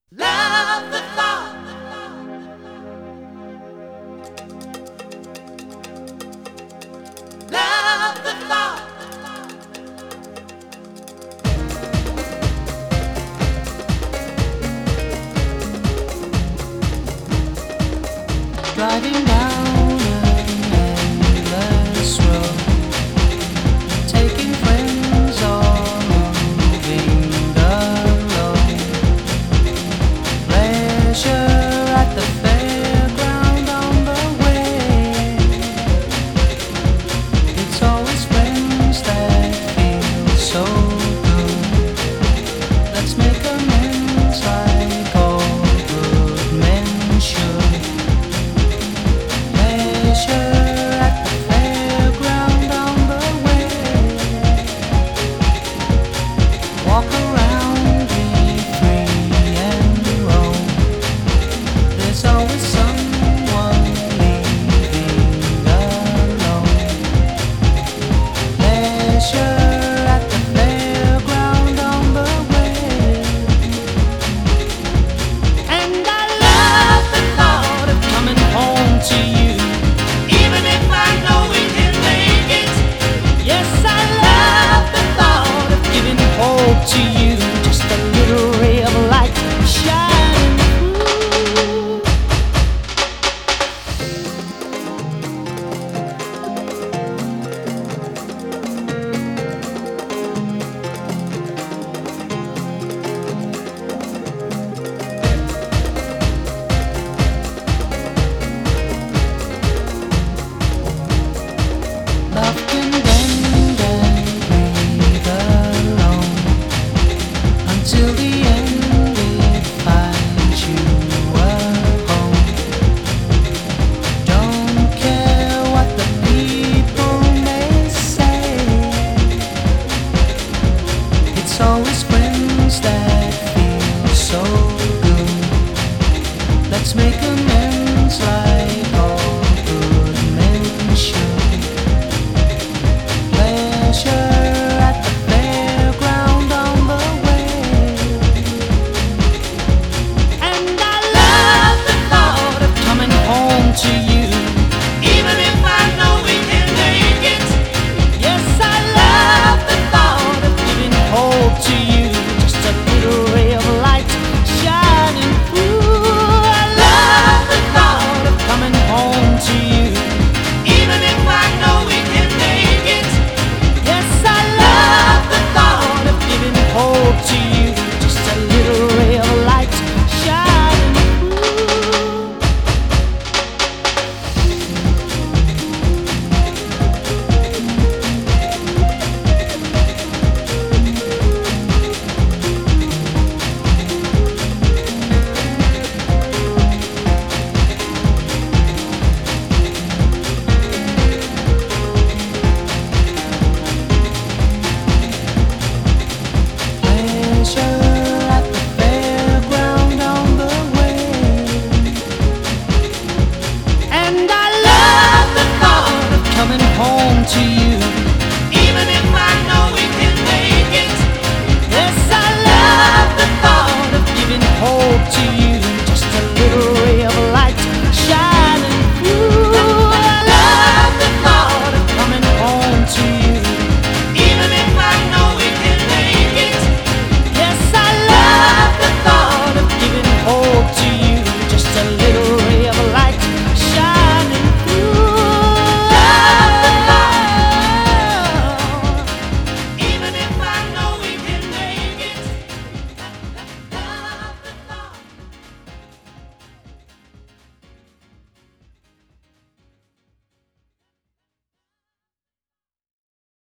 Love the thought. Love the thought. Driving down an endless road, taking friends or moving alone. Pleasure at the fairground on the way. It's always friends that feel so good. Let's make amends like all good men should. At the fairground on the way. Walk around, be free and roam. There's always someone leaving alone. Pleasure at the fairground on the way. And I love the thought of coming home to you. To you, just a little ray of light shining through. Love can bend and breathe alone till the end. It finds you at home. Don't care what the people may say. It's always friends that feel so good. Let's make amends like all good men should. Pleasure at the fairground on the way. To you, Even if I know we can make it. yes, I love the thought of giving hope to you. Just a little ray of light shining through. I love the thought of coming home to you. Even if I know we can make it. Yes, I love the thought of giving hope to you. Just a little ray of light shining through. At the fairground on the way. And I love the thought of coming home to you. Even if I know we can make it. Yes, I love the thought of giving hope to you.